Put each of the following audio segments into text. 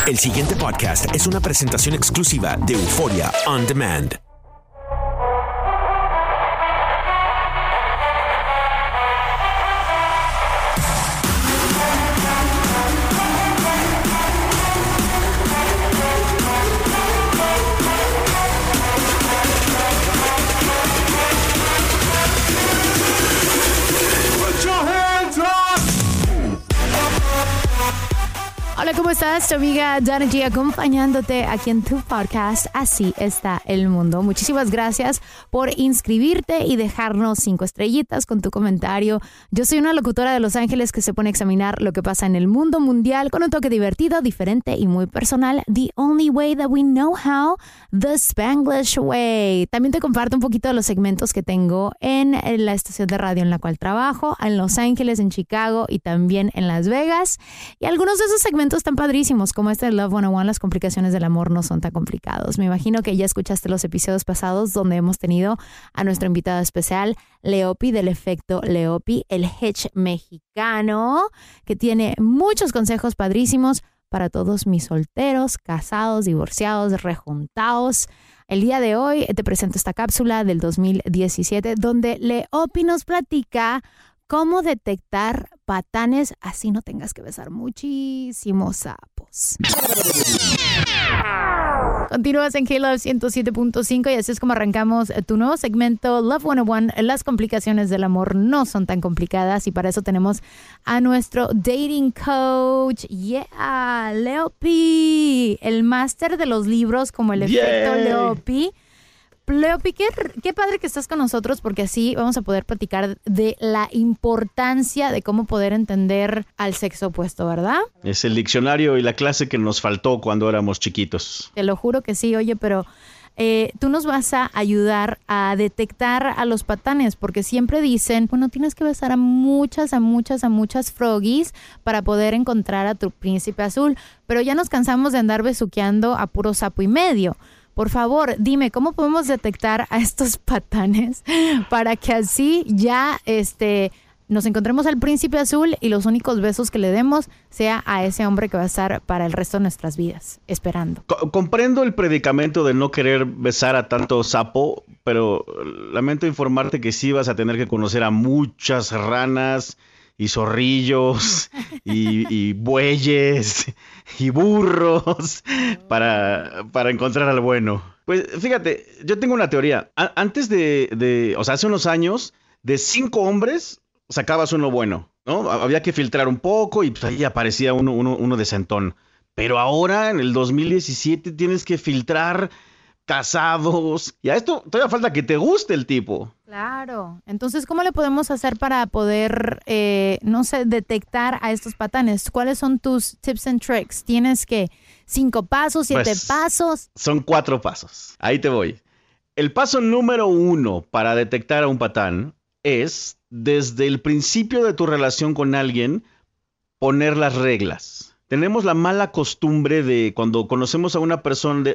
El siguiente podcast es una presentación exclusiva de Euphoria On Demand. Hola, ¿cómo estás? Tu amiga Dana G acompañándote aquí en tu podcast Así está el mundo. Muchísimas gracias por inscribirte y dejarnos 5 estrellitas con tu comentario. Yo soy una locutora de Los Ángeles que se pone a examinar lo que pasa en el mundo mundial con un toque divertido, diferente y muy personal. The only way that we know how, the Spanglish way. También te comparto un poquito de los segmentos que tengo en la estación de radio en la cual trabajo, en Los Ángeles, en Chicago y también en Las Vegas. Y algunos de esos segmentos tan padrísimos como este de Love 101, las complicaciones del amor no son tan complicados. Me imagino que ya escuchaste los episodios pasados donde hemos tenido a nuestro invitado especial, Leopi del efecto Leopi, el Hitch mexicano, que tiene muchos consejos padrísimos para todos mis solteros, casados, divorciados, rejuntados. El día de hoy te presento esta cápsula del 2017 donde Leopi nos platica cómo detectar patanes así no tengas que besar muchísimos sapos. Continúas en K-Love 107.5 y así es como arrancamos tu nuevo segmento Love 101. Las complicaciones del amor no son tan complicadas y para eso tenemos a nuestro dating coach, Leopi, el máster de los libros como el efecto Leopi. Leopi, qué padre que estás con nosotros porque así vamos a poder platicar de la importancia de cómo poder entender al sexo opuesto, ¿verdad? Es el diccionario y la clase que nos faltó cuando éramos chiquitos. Te lo juro que sí, oye, pero tú nos vas a ayudar a detectar a los patanes porque siempre dicen, bueno, tienes que besar a muchas froggies para poder encontrar a tu príncipe azul, pero ya nos cansamos de andar besuqueando a puro sapo y medio. Por favor, dime, ¿cómo podemos detectar a estos patanes para que así ya nos encontremos al príncipe azul y los únicos besos que le demos sea a ese hombre que va a estar para el resto de nuestras vidas, esperando? Comprendo el predicamento de no querer besar a tanto sapo, pero lamento informarte que sí vas a tener que conocer a muchas ranas y zorrillos y bueyes y burros para encontrar al bueno. Pues fíjate, yo tengo una teoría. Antes hace unos años, de 5 hombres sacabas uno bueno, ¿no? Había que filtrar un poco y pues ahí aparecía uno decentón. Pero ahora, en el 2017, tienes que filtrar casados. Y a esto todavía falta que te guste el tipo. Claro. Entonces, ¿cómo le podemos hacer para poder, detectar a estos patanes? ¿Cuáles son tus tips and tricks? ¿Tienes que 5 pasos, 7 pasos? Son 4 pasos. Ahí te voy. El paso número 1 para detectar a un patán es, desde el principio de tu relación con alguien, poner las reglas. Tenemos la mala costumbre de, cuando conocemos a una persona,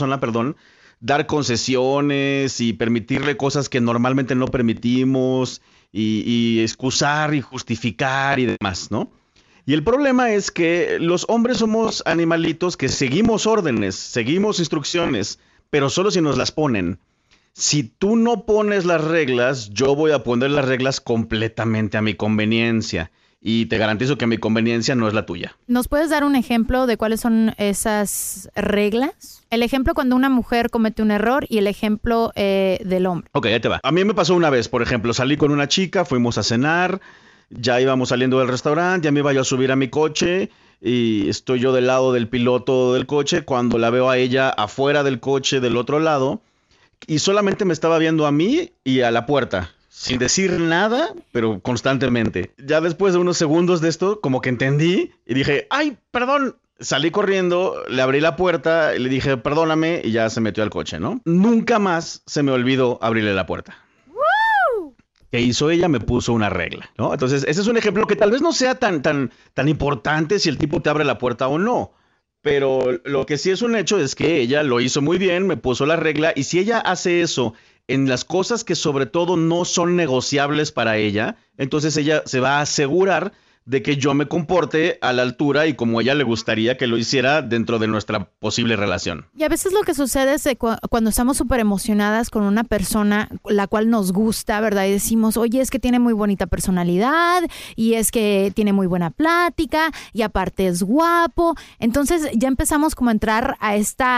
dar concesiones y permitirle cosas que normalmente no permitimos y excusar y justificar y demás, ¿no? Y el problema es que los hombres somos animalitos que seguimos órdenes, seguimos instrucciones, pero solo si nos las ponen. Si tú no pones las reglas, yo voy a poner las reglas completamente a mi conveniencia. Y te garantizo que mi conveniencia no es la tuya. ¿Nos puedes dar un ejemplo de cuáles son esas reglas? El ejemplo cuando una mujer comete un error y el ejemplo del hombre. Ok, ahí te va. A mí me pasó una vez, por ejemplo, salí con una chica, fuimos a cenar, ya íbamos saliendo del restaurante, ya me iba yo a subir a mi coche y estoy yo del lado del piloto del coche cuando la veo a ella afuera del coche del otro lado y solamente me estaba viendo a mí y a la puerta. Sin decir nada, pero constantemente. Ya después de unos segundos de esto, como que entendí y dije, ¡ay, perdón! Salí corriendo, le abrí la puerta y le dije, perdóname, y ya se metió al coche, ¿no? Nunca más se me olvidó abrirle la puerta. ¡Woo! ¿Qué hizo ella? Me puso una regla, ¿no? Entonces, ese es un ejemplo que tal vez no sea tan importante si el tipo te abre la puerta o no. Pero lo que sí es un hecho es que ella lo hizo muy bien, me puso la regla, y si ella hace eso en las cosas que sobre todo no son negociables para ella, entonces ella se va a asegurar de que yo me comporte a la altura y como a ella le gustaría que lo hiciera dentro de nuestra posible relación. Y a veces lo que sucede es que cuando estamos súper emocionadas con una persona la cual nos gusta, ¿verdad? Y decimos, oye, es que tiene muy bonita personalidad y es que tiene muy buena plática y aparte es guapo. Entonces ya empezamos como a entrar a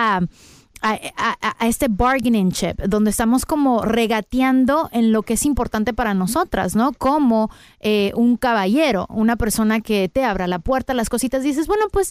este bargaining chip, donde estamos como regateando en lo que es importante para nosotras, ¿no? Como un caballero, una persona que te abra la puerta, las cositas, dices, bueno, pues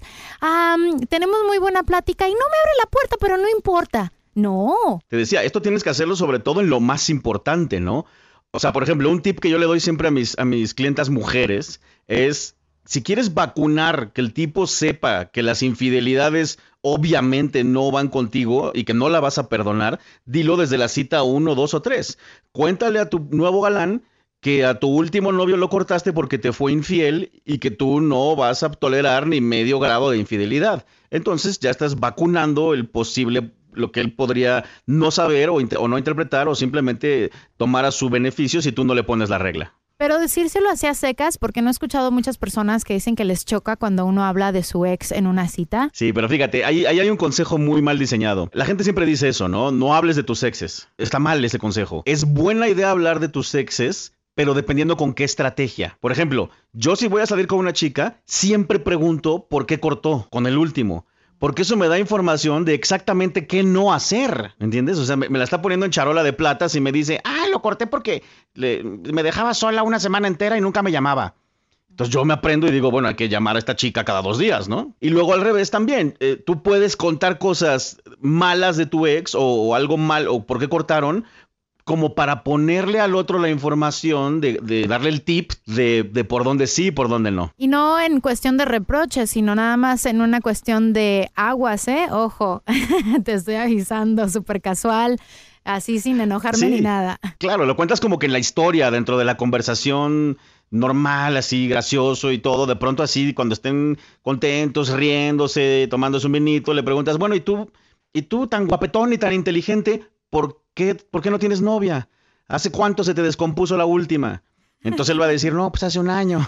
tenemos muy buena plática y no me abre la puerta, pero no importa. No. Te decía, esto tienes que hacerlo sobre todo en lo más importante, ¿no? O sea, por ejemplo, un tip que yo le doy siempre a mis clientas mujeres es, si quieres vacunar que el tipo sepa que las infidelidades obviamente no van contigo y que no la vas a perdonar, dilo desde la cita 1, 2 o 3. Cuéntale a tu nuevo galán que a tu último novio lo cortaste porque te fue infiel y que tú no vas a tolerar ni medio grado de infidelidad. Entonces ya estás vacunando el posible, lo que él podría no saber o no interpretar o simplemente tomar a su beneficio si tú no le pones la regla. Pero decírselo así a secas, porque no he escuchado muchas personas que dicen que les choca cuando uno habla de su ex en una cita. Sí, pero fíjate, ahí hay un consejo muy mal diseñado. La gente siempre dice eso, ¿no? No hables de tus exes. Está mal ese consejo. Es buena idea hablar de tus exes, pero dependiendo con qué estrategia. Por ejemplo, yo si voy a salir con una chica, siempre pregunto por qué cortó con el último. Porque eso me da información de exactamente qué no hacer, ¿entiendes? O sea, me la está poniendo en charola de plata si me dice, lo corté porque me dejaba sola una semana entera y nunca me llamaba. Entonces yo me aprendo y digo, bueno, hay que llamar a esta chica cada 2 días, ¿no? Y luego al revés también, tú puedes contar cosas malas de tu ex o algo mal o por qué cortaron, como para ponerle al otro la información de darle el tip de por dónde sí y por dónde no. Y no en cuestión de reproches, sino nada más en una cuestión de aguas, ¿eh? Ojo, te estoy avisando, súper casual, así sin enojarme ni nada. Claro, lo cuentas como que en la historia, dentro de la conversación normal, así gracioso y todo. De pronto así, cuando estén contentos, riéndose, tomándose un vinito, le preguntas, bueno, ¿y tú tan guapetón y tan inteligente, ¿por qué no tienes novia? ¿Hace cuánto se te descompuso la última? Entonces él va a decir, no, pues hace 1 año.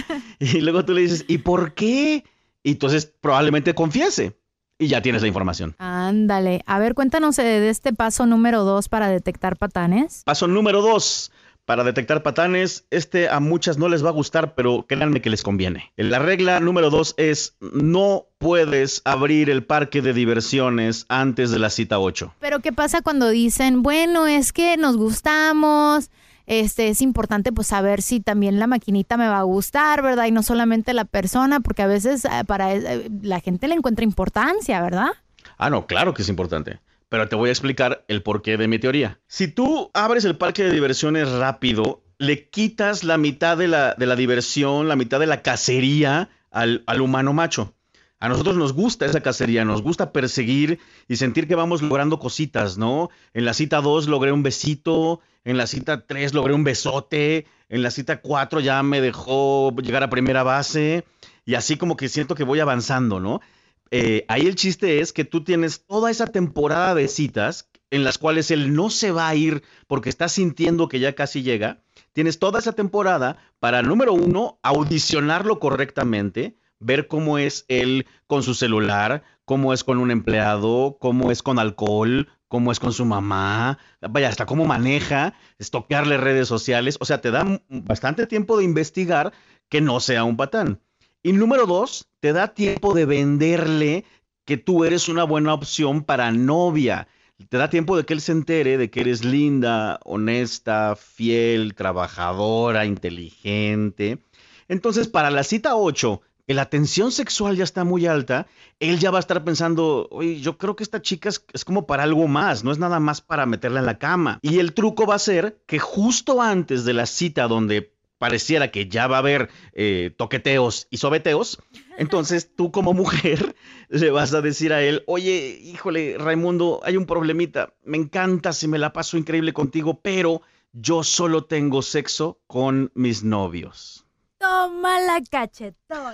Y luego tú le dices, ¿y por qué? Y entonces probablemente confiese. Y ya tienes la información. Ándale. A ver, cuéntanos de este paso número 2 para detectar patanes. Paso número 2. Para detectar patanes, a muchas no les va a gustar, pero créanme que les conviene. La regla número 2 es, no puedes abrir el parque de diversiones antes de la cita 8. Pero ¿qué pasa cuando dicen, bueno, es que nos gustamos, es importante pues saber si también la maquinita me va a gustar, ¿verdad? Y no solamente la persona, porque a veces para la gente le encuentra importancia, ¿verdad? No, claro que es importante. Pero te voy a explicar el porqué de mi teoría. Si tú abres el parque de diversiones rápido, le quitas la mitad de la diversión, la mitad de la cacería al humano macho. A nosotros nos gusta esa cacería, nos gusta perseguir y sentir que vamos logrando cositas, ¿no? En la cita 2 logré un besito, en la cita 3 logré un besote, en la cita 4 ya me dejó llegar a primera base y así como que siento que voy avanzando, ¿no? Ahí el chiste es que tú tienes toda esa temporada de citas en las cuales él no se va a ir porque está sintiendo que ya casi llega. Tienes toda esa temporada para, número 1, audicionarlo correctamente, ver cómo es él con su celular, cómo es con un empleado, cómo es con alcohol, cómo es con su mamá, vaya, hasta cómo maneja, estoquearle redes sociales. O sea, te da bastante tiempo de investigar que no sea un patán. Y número 2, te da tiempo de venderle que tú eres una buena opción para novia. Te da tiempo de que él se entere de que eres linda, honesta, fiel, trabajadora, inteligente. Entonces, para la cita 8, que la tensión sexual ya está muy alta, él ya va a estar pensando, oye, yo creo que esta chica es como para algo más, no es nada más para meterla en la cama. Y el truco va a ser que justo antes de la cita donde pareciera que ya va a haber toqueteos y sobeteos, entonces tú como mujer le vas a decir a él, oye, híjole, Raimundo, hay un problemita, me encanta, si me la paso increíble contigo, pero yo solo tengo sexo con mis novios. Toma la cachetón.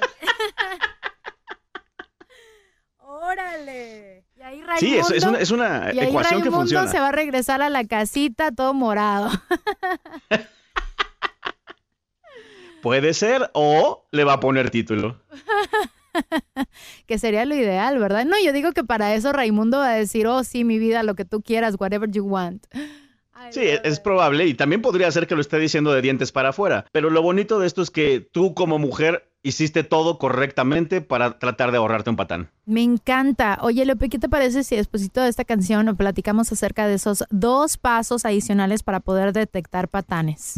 ¡Órale! Y ahí Raimundo, sí, es una ecuación que funciona. Raimundo se va a regresar a la casita todo morado. Puede ser, o le va a poner título. Que sería lo ideal, ¿verdad? No, yo digo que para eso Raimundo va a decir, oh, sí, mi vida, lo que tú quieras, whatever you want. Sí, es probable, y también podría ser que lo esté diciendo de dientes para afuera, pero lo bonito de esto es que tú como mujer hiciste todo correctamente para tratar de ahorrarte un patán. Me encanta. Oye, Leopi, ¿qué te parece si despuesito de esta canción platicamos acerca de esos 2 pasos adicionales para poder detectar patanes?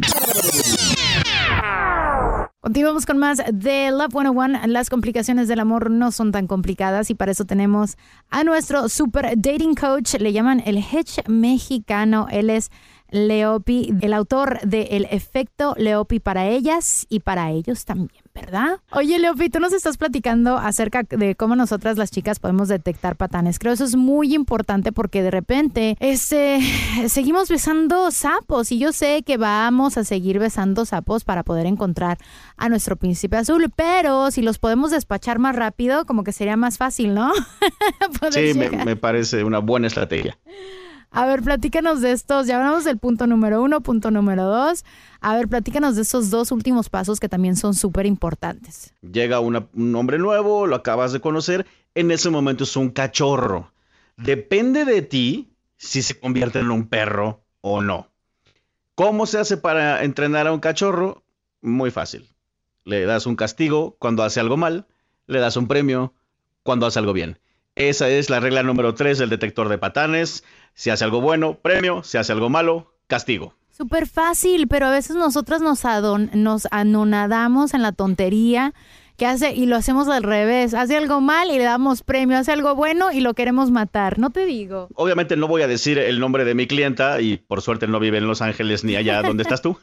Continuamos con más de Love 101. Las complicaciones del amor no son tan complicadas y para eso tenemos a nuestro super dating coach. Le llaman el Hitch mexicano. Él es Leopi, el autor de El efecto Leopi para ellas y para ellos también, ¿verdad? Oye, Leopi, tú nos estás platicando acerca de cómo nosotras las chicas podemos detectar patanes. Creo eso es muy importante porque de repente seguimos besando sapos y yo sé que vamos a seguir besando sapos para poder encontrar a nuestro príncipe azul, pero si los podemos despachar más rápido, como que sería más fácil, ¿no? Sí, me parece una buena estrategia. A ver, platícanos de estos, ya hablamos del punto número 1, punto número 2. A ver, platícanos de esos 2 últimos pasos que también son súper importantes. Llega un hombre nuevo, lo acabas de conocer, en ese momento es un cachorro. Depende de ti si se convierte en un perro o no. ¿Cómo se hace para entrenar a un cachorro? Muy fácil. Le das un castigo cuando hace algo mal, le das un premio cuando hace algo bien. Esa es la regla número 3 del detector de patanes. Si hace algo bueno, premio. Si hace algo malo, castigo. Súper fácil, pero a veces nosotras nos anonadamos en la tontería y lo hacemos al revés. Hace algo mal y le damos premio. Hace algo bueno y lo queremos matar. No te digo. Obviamente no voy a decir el nombre de mi clienta y por suerte no vive en Los Ángeles ni allá donde estás tú.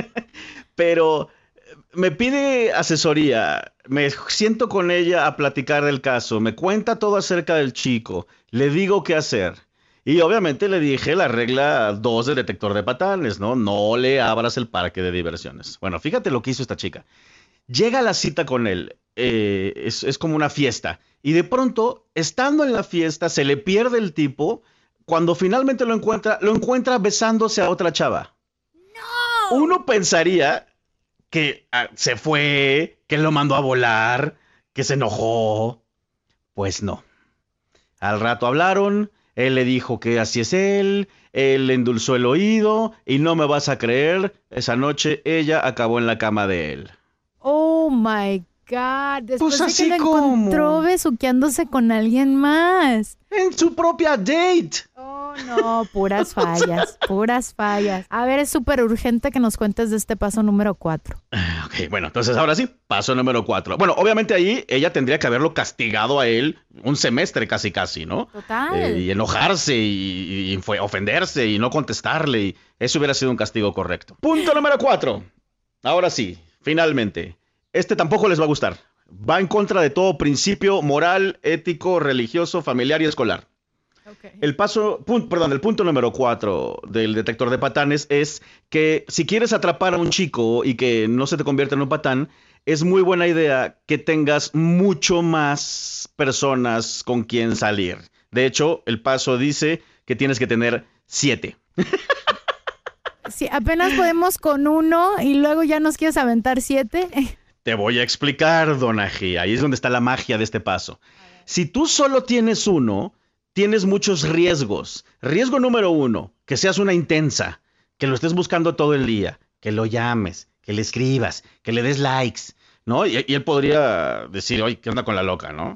Pero me pide asesoría, me siento con ella a platicar del caso, me cuenta todo acerca del chico, le digo qué hacer. Y obviamente le dije la regla 2 del detector de patanes, ¿no? No le abras el parque de diversiones. Bueno, fíjate lo que hizo esta chica. Llega a la cita con él, es como una fiesta, y de pronto, estando en la fiesta, se le pierde el tipo, cuando finalmente lo encuentra besándose a otra chava. ¡No! Uno pensaría que se fue, que lo mandó a volar, que se enojó. Pues no. Al rato hablaron, él le dijo que así es él le endulzó el oído y no me vas a creer, esa noche ella acabó en la cama de él. Oh my God. Después pues de que lo encontró besuqueándose con alguien más. En su propia date. Oh, no, puras fallas, puras fallas. A ver, es súper urgente que nos cuentes de este paso número 4. Ok, bueno, entonces ahora sí, paso número 4. Bueno, obviamente ahí ella tendría que haberlo castigado a él un semestre casi, ¿no? Total. Y enojarse y ofenderse y no contestarle. Y eso hubiera sido un castigo correcto. Punto número 4. Ahora sí, finalmente. Este tampoco les va a gustar. Va en contra de todo principio moral, ético, religioso, familiar y escolar. Okay. El punto número 4 del detector de patanes es que si quieres atrapar a un chico y que no se te convierta en un patán, es muy buena idea que tengas mucho más personas con quien salir. De hecho, el paso dice que tienes que tener 7. Si apenas podemos con 1 y luego ya nos quieres aventar 7. Te voy a explicar, Donají. Ahí es donde está la magia de este paso. Si tú solo tienes 1, tienes muchos riesgos. Riesgo número 1, que seas una intensa, que lo estés buscando todo el día, que lo llames, que le escribas, que le des likes, ¿no? Y él podría decir, oye, ¿qué onda con la loca, no?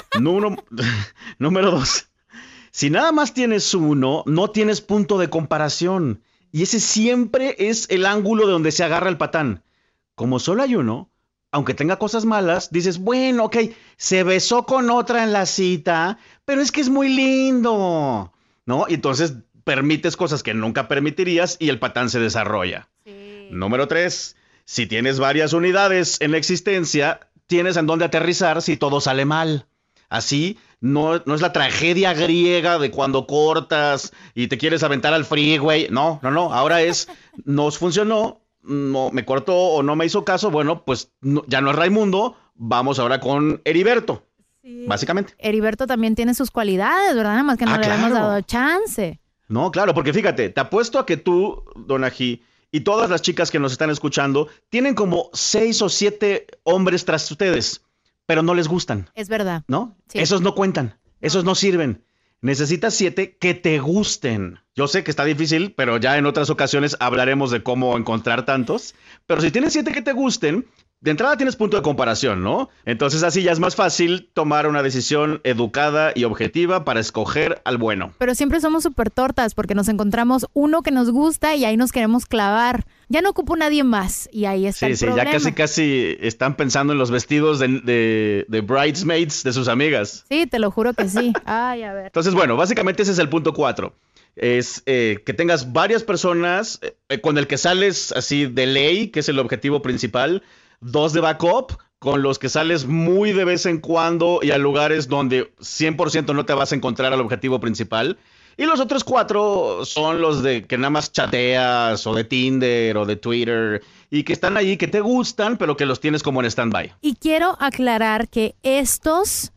Número 2, si nada más tienes 1, no tienes punto de comparación. Y ese siempre es el ángulo de donde se agarra el patán. Como solo hay 1, aunque tenga cosas malas, dices, bueno, ok, se besó con otra en la cita, pero es que es muy lindo, ¿no? Y entonces permites cosas que nunca permitirías y el patán se desarrolla. Sí. Número 3, si tienes varias unidades en la existencia, tienes en dónde aterrizar si todo sale mal. Así, no es la tragedia griega de cuando cortas y te quieres aventar al freeway. No, ahora nos funcionó. No me cortó o no me hizo caso, bueno, pues ya no es Raimundo, vamos ahora con Heriberto, sí. Básicamente. Heriberto también tiene sus cualidades, ¿verdad? Nada más que no le hemos dado chance. No, claro, porque fíjate, te apuesto a que tú, Donají, y todas las chicas que nos están escuchando tienen como 6 o 7 hombres tras ustedes, pero no les gustan. Es verdad. ¿No? Sí. Esos no cuentan, esos no sirven. Necesitas 7 que te gusten. Yo sé que está difícil, pero ya en otras ocasiones hablaremos de cómo encontrar tantos. Pero si tienes 7 que te gusten, de entrada tienes punto de comparación, ¿no? Entonces así ya es más fácil tomar una decisión educada y objetiva para escoger al bueno. Pero siempre somos súper tortas porque nos encontramos uno que nos gusta y ahí nos queremos clavar. Ya no ocupo nadie más y ahí está el problema. Ya casi están pensando en los vestidos de bridesmaids de sus amigas. Sí, te lo juro que sí. Ay, a ver. Entonces, bueno, básicamente ese es el punto 4. Es que tengas varias personas con el que sales así de ley, que es el objetivo principal. 2 de backup, con los que sales muy de vez en cuando y a lugares donde 100% no te vas a encontrar al objetivo principal. Y los otros 4 son los de que nada más chateas o de Tinder o de Twitter y que están ahí, que te gustan, pero que los tienes como en stand-by. Y quiero aclarar que estos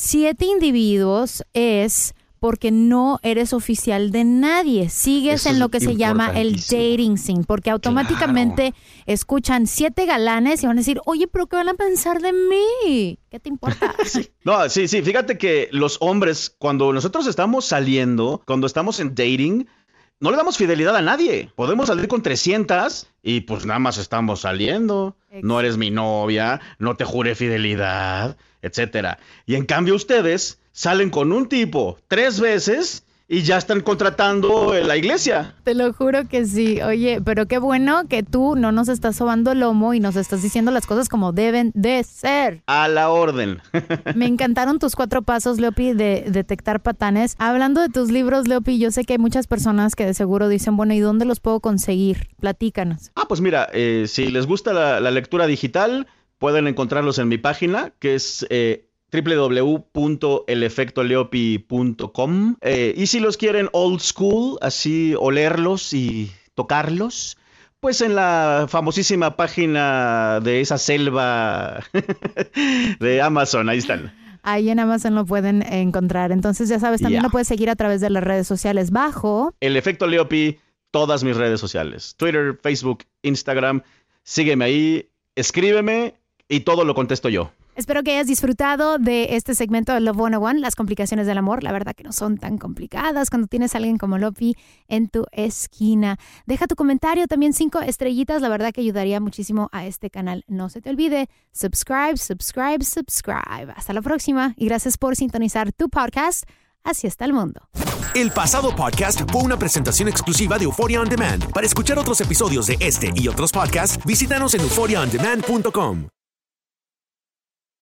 7 individuos es porque no eres oficial de nadie. Sigues en lo que se llama el dating scene, porque automáticamente escuchan 7 galanes y van a decir, oye, pero ¿qué van a pensar de mí? ¿Qué te importa? No, sí, fíjate que los hombres, cuando nosotros estamos saliendo, cuando estamos en dating, no le damos fidelidad a nadie. Podemos salir con 300 y pues nada más estamos saliendo. No eres mi novia, no te juré fidelidad, etcétera. Y en cambio ustedes salen con un tipo 3 veces y ya están contratando la iglesia. Te lo juro que sí. Oye, pero qué bueno que tú no nos estás sobando el lomo y nos estás diciendo las cosas como deben de ser. A la orden. Me encantaron tus 4 pasos, Leopi, de detectar patanes. Hablando de tus libros, Leopi, yo sé que hay muchas personas que de seguro dicen, bueno, ¿y dónde los puedo conseguir? Platícanos. Pues mira, si les gusta la lectura digital, pueden encontrarlos en mi página, que es www.elefectoleopi.com. Y si los quieren old school, así olerlos y tocarlos, pues en la famosísima página de esa selva de Amazon, ahí están. Ahí en Amazon lo pueden encontrar. Entonces ya sabes, también lo puedes seguir a través de las redes sociales bajo El Efecto Leopi, todas mis redes sociales, Twitter, Facebook, Instagram. Sígueme ahí, escríbeme y todo lo contesto yo. Espero que hayas disfrutado de este segmento de Love 101, las complicaciones del amor. La verdad que no son tan complicadas cuando tienes a alguien como Leopi en tu esquina. Deja tu comentario, también 5 estrellitas. La verdad que ayudaría muchísimo a este canal. No se te olvide, subscribe. Hasta la próxima y gracias por sintonizar tu podcast. Así está el mundo. El pasado podcast fue una presentación exclusiva de Euphoria On Demand. Para escuchar otros episodios de este y otros podcasts, visítanos en euphoriaondemand.com.